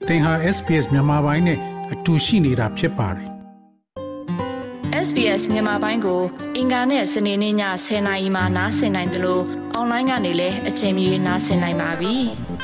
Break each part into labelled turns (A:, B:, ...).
A: သင်ဟာ SPS မြန်မာပိုင်းနဲ့အတူရှိနေတာဖြစ်ပါတယ်။
B: SBS မြန်မာပိုင်းကိုအင်ကာနဲ့စနေနေ့ည10:00နာရီမှနားဆင်နိုင်တယ်လို့အွန်လိုင်းကနေလည်းအချိန်မီနားဆင်နိုင်ပါပြီ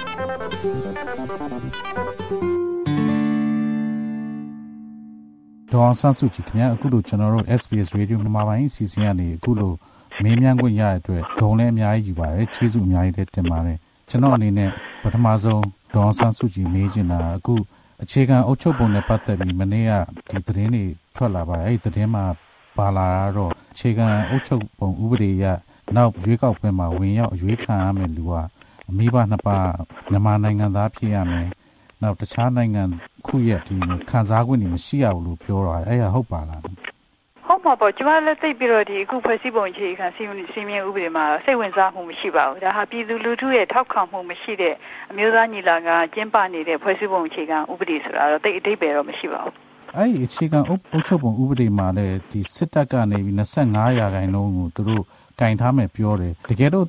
C: ။ဒေါ်ဆန်းစုကြည်ခင်ဗျာအခုလိုကျွန်တော်တို့ SBS Radio မြန်မာပိုင်းအစီအစဉ်ကနေအခုလိုမေးမြန်းခွင့်ရတဲ့အတွက်ဂုဏ်လည်းအများကြီးယူပါတယ်ကျေးဇူးအများကြီးတင်ပါတယ်ကျွန်တော်အနေနဲ့ပထမဆုံးဒေါ်ဆန်းစုကြည်မေးချင်တာအခုအခြေခံအုပ်ချုပ်ပုံနဲ့ပတ်သက်ပြီးမနေ့ကဒီသတင်းတွေထွက်လာပါတယ်အဲ့ဒီသတင်းမှာပါလာတော့အခြေခံအုပ်ချုပ်ပုံဥပဒေရနောက်ရွေးကောက်ပွဲမှာဝင်ရောက်ရွေးခံရမယ်လူဟာမိဘနှစ်ပါးမြန်မာနိုင်ငံသားဖြစ်ရမယ်နောက်တခြားနိုင်ငံခုရဲ့ဒီခံစား권တွေမရှိရဘူးလို့ပြောတာအဲ့ဒါဟုတ်ပါလား
D: ဟုတ်ပါပေါ့ကျမလည်းသိပြီးတော့ဒီအခုဖွဲ့စည်းပုံအခြေခံစီမံဥပဒေမှာစိတ်ဝင်စားမှုမရှိပါဘူးဒါဟာပြည်သူလူထုရဲ့ထောက်ခံမှုမရှိတဲ့အမျိုးသားညီလာခံကျင်းပနေတဲ့ဖွဲ့စည်းပုံအခြေခံဥပဒေဆိုတာတော့တိတ်အတိတ်ပဲတော့မရှိပါဘူး
C: အဲ့ဒီအခြေခံအုပ်ချုပ်ပုံဥပဒေမှာလည်းဒီစစ်တပ်ကနေပြီး25%ကိုသူတို့ကင်ထားမယ်ပြောတယ်တကယ်တော့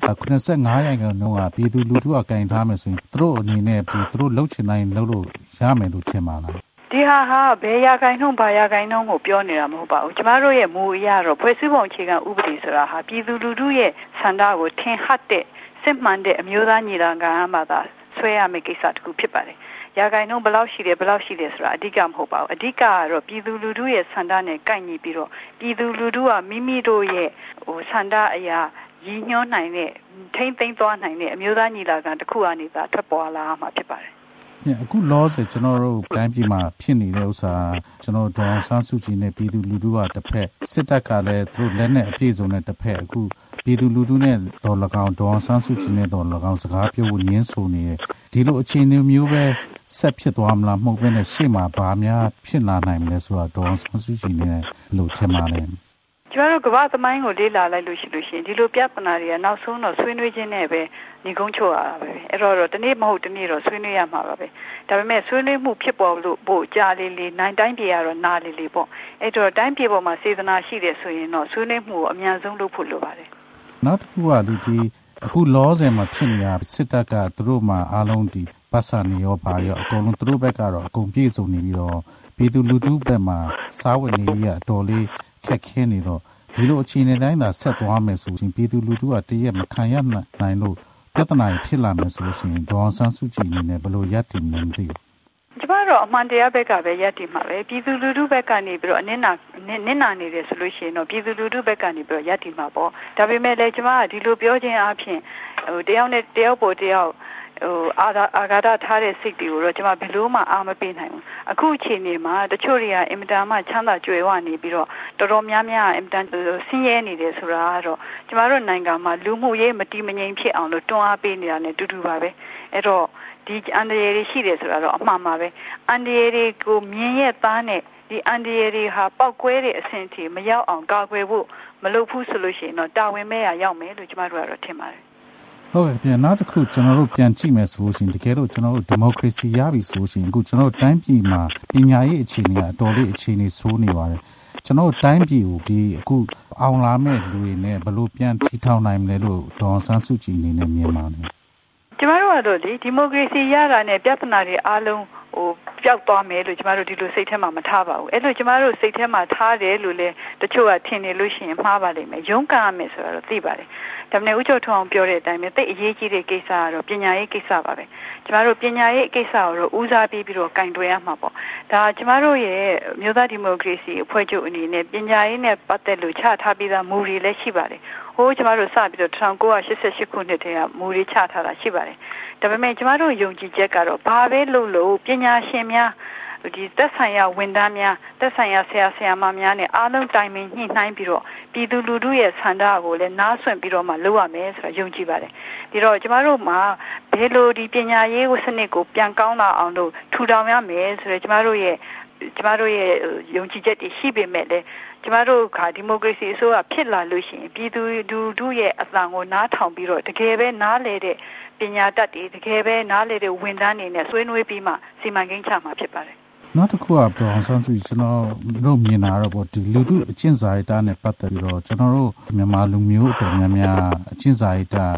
C: 85%ကပြည်သူလူထုကကင်ထားမယ်ဆိုရင်သူတို့အနေနဲ့ဒီသူတို့လှုပ်ချင်တိုင်းလှုပ်လို့ရမယ်လို့ထင်ပါလား
D: ဒီဟာဘယ်ရာခိုင်နှုန်းဘာရာခိုင်နှုန်းကိုပြောနေတာမဟုတ်ပါဘူးကျမတို့ရဲ့မူအရတော့ဖွဲ့စည်းပုံအခြေခံဥပဒေဆိုတာဟာပြည်သူလူထုရဲ့ဆန္ဒကိုထင်ဟပ်တဲ့စစ်မှန်တဲ့အမျိုးသားညီလာခံမှာသာဆွဲရမယ့်ကိစ္စတစ်ခုဖြစ်ပါတယ်ရာခိုင်နှုန်းဘယ်လောက်ရှိတယ်ဆိုတာအဓိကမဟုတ်ပါဘူးအဓိကကတော့ပြည်သူလူထုရဲ့ဆန္ဒနဲ့ကိုက်ညီပြီးတော့ပြည်သူလူထုကမိမိတို့ရဲ့ဆန္ဒအရာရည်ညွှန်းနိုင်တဲ့ထိမ့်သိမ်းသွားနိုင်တဲ့အမျိုးသားညီလာခံတစ်ခုအနေနဲ့ထွက်ပေါ်လာမှာဖြစ်ပါတယ်
C: အခုလောဆယ်ကျွန်တော်တို့တိုင်းပြည်မှာဖြစ်နေတဲ့ဥစ္စာကျွန်တော်ဒေါ်ဆန်းစုကြည်နဲ့ပြည်သူလူထုကတစ်ဖက်စစ်တပ်ကလည်းသူတို့လက်နဲ့အပြည့်စုံနဲ့တစ်ဖက်အခုပြည်သူလူထုနဲ့ဒေါ်လကောင်ဒေါ်ဆန်းစုကြည်နဲ့ဒေါ်လကောင်စကားပြောဖို့ညှင်းဆိုနေတယ်ဒီလိုအခြေအနေမျိုးပဲဆက်ဖြစ်သွားမလားမဟုတ်ဘဲနဲ့ရှေ့မှာဘာများဖြစ်လာနိုင်မလဲဆိုတာဒေါ်ဆန်းစုကြည်နဲ့လို့ထင်ပါတယ်
D: ကျမတို့ကမ္ဘာသမိုင်းကိုလေ့လာလိုက်လို့ရှိရင်ဒီလိုပြဿနာတွေကနောက်ဆုံးတော့ဆွေးနွေးခြင်းနဲ့ပဲညီကုန်းချုပ်ရတာပဲအဲ့တော့တနေ့မဟုတ်တနေ့တော့ဆွေးနွေးရမှာပါပဲဒါပေမဲ့ဆွေးနွေးမှုဖြစ်ပေါ်လို့ပို့ကြားလေးနိုင်တိုင်းပြည်ကတော့နားလေးပေါ့အဲ့တော့တိုင်းပြည်ပေါ်မှာစေတနာရှိတယ်ဆိုရင်တော့ဆွေးနွေးမှုကိုအများဆုံးလုပ်ဖို့လိုပါတယ်
C: နောက်တစ်ခုကဒီအခုလောဆယ်မှာဖြစ်နေတာစစ်တပ်ကသူတို့မှာအားလုံးဒီပတ်စာနေရောပါရောအကုန်လုံးသူတို့ဘက်ကတော့အကုန်ပြည့်စုံနေပြီးတော့ပြည်သူလူထုဘက်မှာစားဝတ်နေရေးအတော်လေးခက်ခဲနေတော့ဒီလိုအခြေအနေတိုင်းသာဆက်သွားမယ်ဆိုရင်ပြည်သူလူထုကတရက်မခံရနိုင်လို့ပြဿနာဖြစ်လာမယ်ဆိုရင်ဒေါ်ဆန်းစုကြည်အနေနဲ့ဘယ်လိုရပ်တည်မလဲမသိဘူး
D: ကျမတို့အမှန်တရားဘက်ကပဲရပ်တည်မှာပဲပြည်သူလူထုဘက်ကနေပြီးတော့နစ်နာနေတယ်ဆိုလို့ရှိရင်တော့ပြည်သူလူထုဘက်ကနေပြီးတော့ရပ်တည်မှာပေါ့ဒါပေမဲ့လည်းကျမကဒီလိုပြောခြင်းအပြင်တယောက်နဲ့တယောက်ပေါ်တယောက်အာဃာတထားတဲ့စိတ်တွေကိုတော့ကျွန်မဘယ်လို့မှအားမပေးနိုင်ဘူးအခုအချိန်နေမှာတချို့တွေကအင်မတန်မှချမ်းသာကြွယ်ဝနေပြီးတော့တော်တော်များများအင်မတန်ဆင်းရဲနေတယ်ဆိုတာကတော့ကျွန်မတို့နိုင်ငံမှာလူမှုရေးမတည်မငြိမ်ဖြစ်အောင်လို့တွန်းအားပေးနေတာနဲ့တူတူပါပဲအဲ့တော့ဒီအန်ဒီရည်ရှိတယ်ဆိုတာတော့အမှန်ပါပဲအန်ဒီရည်ကိုမြင်ရသားနဲ့ဒီအန်ဒီရည်ဟာပောက်ကွဲတဲ့အဆင့်ထိမရောက်အောင်ကာကွယ်ဖို့မလုပ်ဘူးဆိုလို့ရှိရင်တော့တာဝန်မဲ့ရရောက်မယ်လို့ကျွန်မတို့ကတော့ထင်ပါတယ်
C: ဟုတ်ကဲ့ပြန်နောက်တစ်ခုကျွန်တော်တို့ပြန်ကြည့်မယ်ဆိုလို့ရှိရင်တကယ်လို့ကျွန်တော်တို့ဒီမိုကရေစီရပြီဆိုရှင်အခုကျွန်တော်တို့တိုင်းပြည်မှာပညာရေးအခြေအနေကအတော်လေးအခြေအနေဆိုးနေပါတယ်ကျွန်တော်တို့တိုင်းပြည်ကိုဒီအခုအောင်လာမဲ့လူတွေနဲ့ဘယ်လိုပြန်ထီထောင်နိုင်မလဲလို့ဒေါ်ဆန်းစုကြည်အနေနဲ့မြင်ပါတယ်
D: ကျမတို့ကတော့ဒီမိုကရေစီရတာနဲ့ပြဿနာတွေအားလုံးပျောက်သွားမယ်လို့ကျမတို့ဒီလိုစိတ်ထဲမှာမထားပါဘူးအဲ့လိုကျမတို့စိတ်ထဲမှာထားတယ်လို့လည်းတချို့ကထင်နေလို့ရှိရင်မှားပါလိမ့်မယ်ရုန်းကန်ရမယ်ဆိုတာတော့သိပါတယ်ဒါပေမဲ့ဦးကျော်ထွန်းအောင်ပြောတဲ့အတိုင်းပဲသိအရေးကြီးတဲ့ကိစ္စကတော့ပညာရေးကိစ္စပါပဲကျမတို့ပညာရေးကိစ္စကိုတော့ဦးစားပေးပြီးတော့ကင်တွယ်ရမှာပေါ့ဒါကျမတို့ရဲ့မြို့သားဒီမိုကရေစီအဖွဲ့ချုပ်အနေနဲ့ပညာရေးနဲ့ပတ်သက်လို့ချထားပြီးသားမူတွေလည်းရှိပါတယ်ဟိုကျမတို့စပြီးတော့1988ခုနှစ်တည်းကမူတွေချထားတာရှိပါတယ်ဒါပေမဲ့ကျမတို့ယုံကြည်ချက်ကတော့ဘာပဲလုပ်လို့ပညာရှင်များဒီသက်ဆိုင်ရာဝန်ထမ်းများသက်ဆိုင်ရာဆရာဆရာမများနဲ့အားလုံးတိုင်ပင်ညှိနှိုင်းပြီးတော့ပြည်သူလူထုရဲ့ဆန္ဒကိုလည်းနားဆွင့်ပြီးတော့မှလုပ်ရမယ်ဆိုတာယုံကြည်ပါတယ်ဒီတော့ကျမတို့မှာဘယ်လိုဒီပညာရေးစနစ်ကိုပြန်ကောင်းလာအောင်လို့ထူထောင်ရမယ်ဆိုတော့ကျမတို့ရဲ့ယုံကြည်ချက်တွေရှိပေမဲ့လည်းကျမတို့ကဒီမိုကရေစီအစိုးရဖြစ်လာလို့ရှိရင်ပြည်သူလူထုရဲ့အသံကိုနားထောင်ပြီးတော့တကယ်ပဲနားလည်တဲ့ပညာတတ်တွေတကယ်ပဲနားလည်တဲ့ဝန်ထမ်းတွေနဲ့ဆွေးနွေးပြီးမှစီမံကိန်းချမှာဖြစ်ပါတယ်
C: နောက်တစ်ခုကဒေါ်ဆန်းစုကြည်ကျွန်တော်တို့မြင်တာတော့ပေါ့ဒီလူထုအကျင့်စာရိတ္တနဲ့ပတ်သက်ပြီးတော့ကျွန်တော်တို့မြန်မာလူမျိုးအတော်များများအကျင့်စာရိတ္တ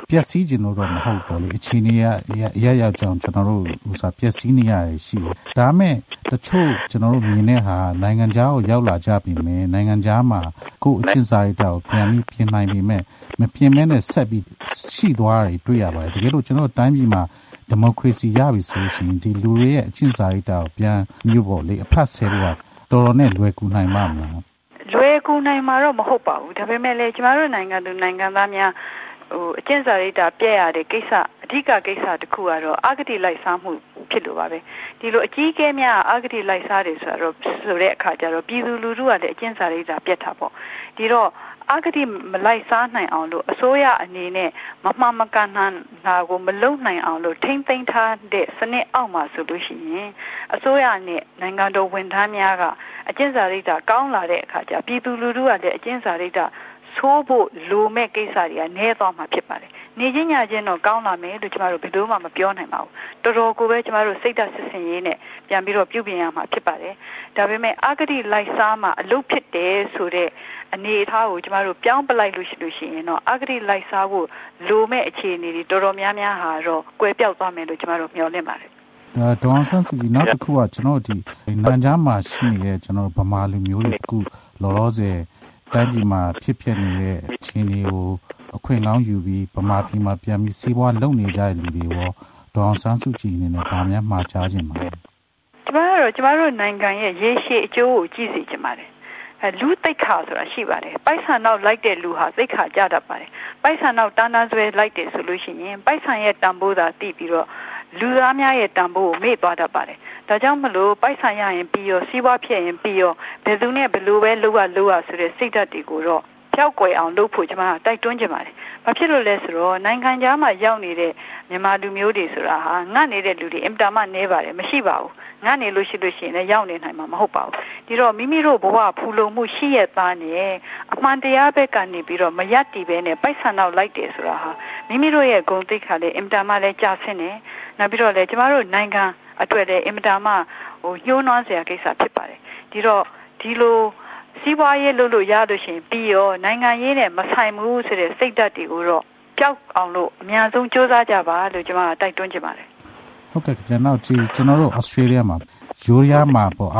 C: ပျက်စီးခြင်းလို့တော့မဟုတ်ပါလေအခြေအနေရကြောင်းကျွန်တော်တို့ဥစားပျက်စီးနေရရှိတယ်ဒါမဲ့တချို့ကျွန်တော်တို့မြင်တဲ့ဟာနိုင်ငံခြားကိုရောက်လာကြပြီမယ်နိုင်ငံခြားမှာကိုယ်အချင်းစာရိတ္တကိုပြန်ပြီးပြင်နိုင်ပြီမဲ့မပြင်မဲနဲ့ဆက်ပြီးရှိသွားတယ်တွေ့ရပါတယ်တကယ်လို့ကျွန်တော်တိုင်းပြည်မှာဒီမိုကရေစီရပြီဆိုရှင်ဒီလူတွေရဲ့အချင်းစာရိတ္တကိုပြန်မျိုးပေါ့လေအဖတ်ဆဲဖို့ကတော်တော်နဲ့လွယ်ကူနိုင်မှာမလား
D: လွယ်ကူနိုင်မှာတော့မဟုတ်ပါဘူးဒါပေမဲ့လည်းကျမတို့နိုင်ငံသူနိုင်ငံသားများအကျဉ်းစာရိတ္တပြည့်ရတဲ့ကိစ္စအဓိကကိစ္စတစ်ခုကတော့အာဂတိလိုက်စားမှုဖြစ်လို့ပါပဲဒီလိုအကြီးအကဲများအာဂတိလိုက်စားတယ်ဆိုတဲ့အခါကျတော့ပြည်သူလူထုကလည်းအကျဉ်းစာရိတ္တပြတ်တာပေါ့ဒီတော့အာဂတိမလိုက်စားနိုင်အောင်လို့အစိုးရအနေနဲ့မမှန်မကန်တာကိုမလုပ်နိုင်အောင်လို့ထိမ့်သိမ်းထားတဲ့စနစ်အောက်မှာဆိုလို့ရှိရင်အစိုးရနဲ့နိုင်ငံတော်ဝန်ထမ်းများကအကျဉ်းစာရိတ္တကောင်းလာတဲ့အခါကျပြည်သူလူထုကလည်းအကျဉ်းစာရိတ္တဆိုးဖို့လိုမဲ့ကိစ္စတွေကနည်းသွားမှာဖြစ်ပါတယ်။နေချင်းညချင်းတော့ကောင်းလာမယ်လို့ကျမတို့ဘယ်လိုမှမပြောနိုင်ပါဘူး။တော်တော်ကိုပဲကျမတို့စိတ်ဓာတ်စစ်စင်ရေးနဲ့ပြန်ပြီးတော့ပြုပြင်ရမှာဖြစ်ပါတယ်။ဒါပေမဲ့အာဂတိလိုက်စားမှအလုပ်ဖြစ်တယ်ဆိုတဲ့အနေအထားကိုကျမတို့ပြောင်းပလိုက်လို့ရှိရင်တော့အာဂတိလိုက်စားဖို့လိုမဲ့အခြေအနေတွေတော်တော်များများဟာတော့ကွယ်ပြောက်သွားမယ်လို့ကျမတို့မျှော်လင့်ပါတယ်
C: ။ဒေါ်ဆန်းစုကြည်နောက်တစ်ခုကကျွန်တော်ဒီနိုင်ငံခြားမှာရှိနေတဲ့ကျွန်တော်ဗမာလူမျိုးတွေအခုလောလောဆယ်တိုင်းပြည်မှာဖြစ်နေတဲ့အခြေအနေကိုအခွင့်အရေးယူပြီးဗမာပြည်မှာပြန်ပြီးစီးပွားလုပ်နေကြတဲ့လူတွေရောဒေါ်ဆန်းစုကြည်အနေနဲ့ဗာများမှာကြားခြင်းပါ
D: ကျမတို့နိုင်ငံရဲ့ရေရှည်အကျိုးကိုကြည့်စီချင်ပါတယ်လူသိက္ခာဆိုတာရှိပါတယ်ပိုက်ဆံနောက်လိုက်တဲ့လူဟာသိက္ခာကြတတ်ပါတယ်ပိုက်ဆံနောက်တန်းတန်းဆွဲလိုက်တယ်ဆိုလို့ရှိရင်ပိုက်ဆံရဲ့တန်ဖိုးသာသိပြီးတော့လူသားများရဲ့တန်ဖိုးကိုမေ့သွားတတ်ပါတယ်ဒါကြောင့်မလို့ပိုက်ဆံရရင်ပြီးရောစီးပွားဖြစ်ရင်ပြီးရောဘယ်သူနဲ့ဘယ်လိုပဲလုပ်ရဆိုတဲ့စိတ်ဓာတ်တွေကိုတော့ဖြောက်ကွယ်အောင်လုပ်ဖို့ကျွန်မတိုက်တွန်းချင်ပါတယ်ဘာဖြစ်လို့လဲဆိုတော့နိုင်ငံခြားမှာရောက်နေတဲ့မြန်မာလူမျိုးတွေဆိုတာဟာငတ်နေတဲ့လူတွေအင်တာမနေပါတယ်မရှိပါဘူးငတ်နေလို့ရှိရင်လည်းရောက်နေနိုင်မှာမဟုတ်ပါဘူးဒီတော့မိမိတို့ဘဝဖူလုံမှုရှိရသားနဲ့အမှန်တရားဘက်ကနေပြီးတော့မရက်တီပဲနဲ့ပိုက်ဆံနောက်လိုက်တယ်ဆိုတာဟာမိမိတို့ရဲ့ဂုဏ်သိက္ခာလည်းအင်တာမလည်းကြာဆင်းနေနောက်ပြီးတော့လည်းကျမတို့နိုင်ငံအတွက်လည်းအင်တာမညှိုးနှွမ်းစရာကိစ္စဖြစ်ပါတယ်ဒီတော့ဒီလိုစီးပွားရေးလုပ်လို့ရလို့ရှိရင်ပြီးရောနိုင်ငံရေးနဲ့မဆိုင်ဘူးဆိုတဲ့စိတ်ဓာတ်တွေကိုတော့ပျောက်အောင်လို့အများဆုံးစူးစမ်းကြပါလို့ကျွန်မတိုက်တွန်းချင်ပါတယ်
C: ဟုတ်ကဲ့ကျွန်တော်တို့ဩစတြေးလျမှာယူရီးယားမှာပေါ့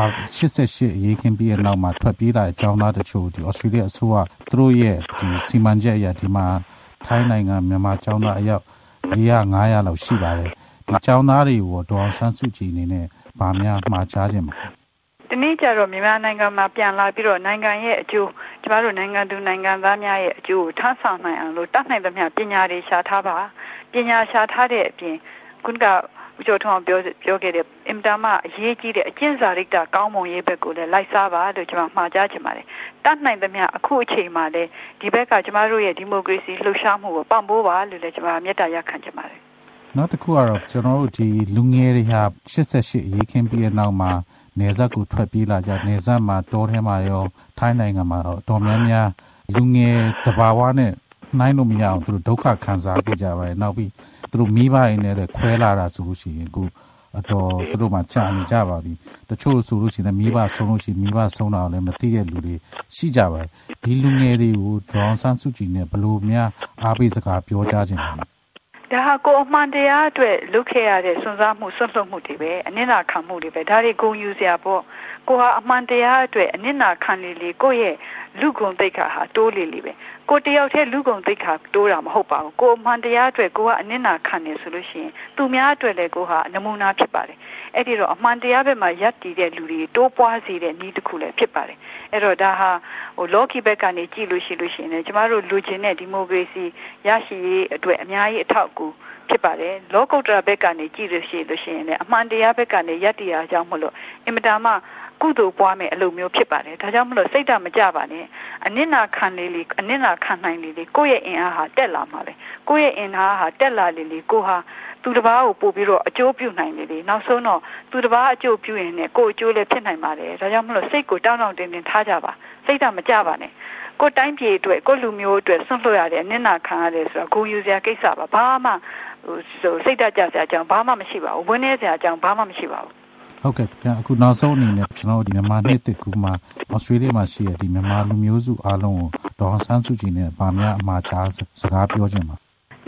C: 88အရေးခင်းပြီးတဲ့နောက်မှာထွက်ပြေးလာတဲ့အကြောင်းသားတချို့ဒီဩစတြေးလျအစိုးရသူတို့ရဲ့ဒီစီမံချက်အရဒီမှာထိုင်းနိုင်ငံမြန်မာကျောင်းသားအယောက်400-500လောက်ရှိပါတယ်ဒီကျောင်းသားတွေကိုဒေါ်ဆန်းစုကြည်အနေနဲ့ဗာများမှာချခြင်းပါ
D: ဒီနေ့ကျတော့မြန်မာနိုင်ငံမှာပြန်လာပြီးတော့နိုင်ငံရဲ့အကျိုးကျမတို့နိုင်ငံသူနိုင်ငံသားများရဲ့အကျိုးကိုထမ်းဆောင်နိုင်အောင်လို့တတ်နိုင်သမျှပညာတွေရှာထားပါပညာရှာထားတဲ့အပြင်ခုနကဦးကျော်ထွန်းပြောခဲ့တဲ့အင်တာမအရေးကြီးတဲ့အကျင့်စာရိတ္တကောင်းမွန်ရေးဘက်ကိုလည်းလိုက်စားပါလို့ကျွန်မမှာကြားချင်ပါတယ်တတ်နိုင်သမျှအခုအချိန်မှာလည်းဒီဘက်ကကျမတို့ရဲ့ဒီမိုကရေစီလှုပ်ရှားမှုကိုပံ့ပိုးပါလို့လည်းကျွန်မမေတ္တာရပ်ခံချင်ပါတယ်
C: နောက်တစ်ခုကတော့ကျွန်တော်တို့ဒီလူငယ်တွေဟာ88အရေးခင်းပြီးတဲ့နောက်မှာနေဆက်ကိုထွက်ပြေးလာကြနေဆက်မှာတောထဲမှာရောထိုင်းနိုင်ငံမှာတော်များများလူငယ်တဘာဝနဲ့နှိုင်းလို့မရအောင်သူတို့ဒုက္ခခံစားကြကြပါတယ်နောက်ပြီးသူတို့မိဘရင်းနဲ့ခွဲလာတာဆိုလို့ရှိရင်အခုအတော်သူတို့မှကြာနေကြပါပြီတချို့ဆိုလို့ရှိရင်မိဘဆုံးလို့ရှိရင်မိဘဆုံးတာလည်းမသိတဲ့လူတွေရှိကြပါတယ်ဒီလူငယ်တွေကိုဒေါ်ဆန်းစုကြည်နဲ့ဘယ်လိုများအားပေးစကားပြောကြခြင်းလဲ
D: ဒါဟာကိုအမှန်တရားအတွက်လုပ်ခဲ့ရတဲ့စွန့်စားမှုဆွတ်လွတ်မှုတွေပဲအနစ်နာခံမှုတွေပဲဒါတွေဂုဏ်ယူစရာပေါ့ကိုဟာအမှန်တရားအတွက်အနစ်နာခံလေကိုရဲ့လူဂုဏ်သိက္ခာဟာတိုးလေပဲကိုတယောက်တည်းလူဂုဏ်သိက္ခာတိုးတာမဟုတ်ပါဘူးကိုအမှန်တရားအတွက်ကိုကအနစ်နာခံနေဆိုလို့ရှိရင်သူများအတွက်လည်းကိုဟာနမူနာဖြစ်ပါတယ်အဲ့ဒီတော့အမှန်တရားဘက်မှာရပ်တည်တဲ့လူတွေတိုးပွားစေတဲ့နည်းတစ်ခုလည်းဖြစ်ပါတယ်အဲ့တော့ဒါဟာလော်ကီဘက်ကနေကြည့်လို့ရှိရင်လည်းကျမတို့လူချင်းတဲ့ဒီမိုကရေစီရရှိရေးအတွက်အများကြီးအထောက်အကူဖြစ်ပါတယ်လောကုတ္တရာဘက်ကနေကြည့်လို့ရှိရင်လည်းအမှန်တရားဘက်ကနေရပ်တည်ရအောင်မလို့အင်မတန်မှကုသိုလ်ပွားမယ်အလုပ်မျိုးဖြစ်ပါတယ်ဒါကြောင့်မလို့စိတ်ဓာတ်မကြပါနဲ့အနစ်နာခံလေအနစ်နာခံနိုင်လေကိုယ့်ရဲ့အင်အားဟာတက်လာမှာပဲကိုယ့်ရဲ့အင်အားဟာတက်လာလေကိုဟာသူတစ်ပါးကိုပို့ပြီးတော့အကျိုးပြုနိုင်လေနောက်ဆုံးတော့သူတစ်ပါးအကျိုးပြုရင်လည်းကိုယ်အကျိုးလည်းဖြစ်နိုင်ပါတယ်ဒါကြောင့်မလို့စိတ်ကိုတောင်းတင်းထားကြပါစိတ်ဓာတ်မကြပါနဲ့ကိုယ်တိုင်းပြည်အတွက်ကိုယ်လူမျိုးအတွက်ဆွန့်လွတ်ရတယ်အနစ်နာခံရတယ်ဆိုတော့ဂုဏ်ယူစရာကိစ္စပါဘာမှစိတ်ဓာတ်ကြစရာအကြောင်းဘာမှမရှိပါဘူးဝန်းနေစရာအကြောင်းဘာမှမရှိပါဘူး
C: ဟုတ်ကဲ့အခုနောက်ဆုံးအနေနဲ့ကျွန်တော်ဒီမြန်မာနှစ်တစ်ခုမှာဩစတြေးလျမှာရှိတဲ့ဒီမြန်မာလူမျိုးစုအားလုံးကိုဒေါ်ဆန်းစုကြည်နဲ့ဗာများအမှားကြားစကားပြောခြင်းပါ
D: န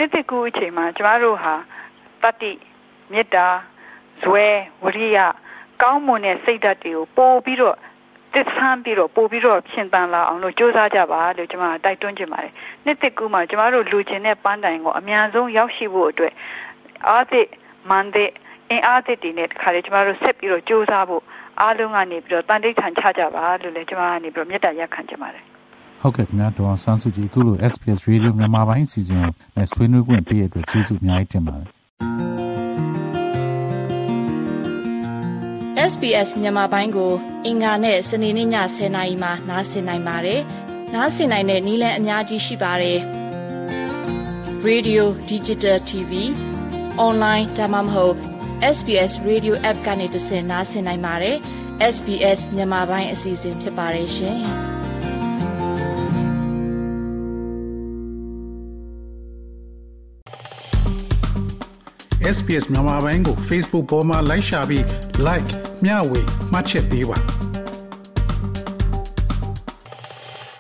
D: နှစ်သက်ကူအချိန်မှာကျမတို့ဟာတတိမေတ္တာဇွဲဝရိယကောင်းမွန်တဲ့စိတ်ဓာတ်တွေကိုပို့ပြီးတော့သစ္စာပြီးတော့ပို့ပြီးတော့ရှင်သန်လာအောင်လို့ကြိုးစားကြပါလို့ကျမတိုက်တွန်းချင်ပါတယ်နှစ်သက်ကူမှာကျမတို့လူချင်းတဲ့ပန်းတိုင်ကိုအများဆုံးရောက်ရှိဖို့အတွက်အားသစ်မန်တဲ့အင်အားသစ်တွေနဲ့တခါလေကျမတို့ဆက်ပြီးတော့ကြိုးစားဖို့အားလုံးကနေပြီးတော့တန်တိတ်ထန်ချကြပါလို့လည်းကျမကနေပြီးတော့မေတ္တာရပ်ခံချင်ပါတယ်
C: ဟုတ်ကဲ့ခင်ဗျာဒေါ်ဆန်းစုကြည်အခုလို SPS Radio မြန်မာပိုင်းအစီအစဉ်နဲ့ဆွေးနွေးခွင့်ပေးရတဲ့အတွက်ကျေးဇူးအများကြီးတင်ပါတယ်
B: SBS မြန်မာပိုင်းကိုအင်္ဂါနဲ့စနေနေ့ည10:00နာရီမှနားဆင်နိုင်ပါတယ်။နားဆင်နိုင်တဲ့နည်းလမ်းအများကြီးရှိပါတယ်။ Radio Digital TV Online ဒါမှမဟုတ် SBS Radio App ကနေတဆင့်နားဆင်နိုင်ပါတယ်။ SBS မြန်မာပိုင်းအစီအစဉ်ဖြစ်ပါတယ်ရှင်။
A: SBS မြန်မာပိုင်းကို Facebook ပေါ်မှာ like ရှာပြီး like မျှဝေမှတ်ချက်ပေးပါ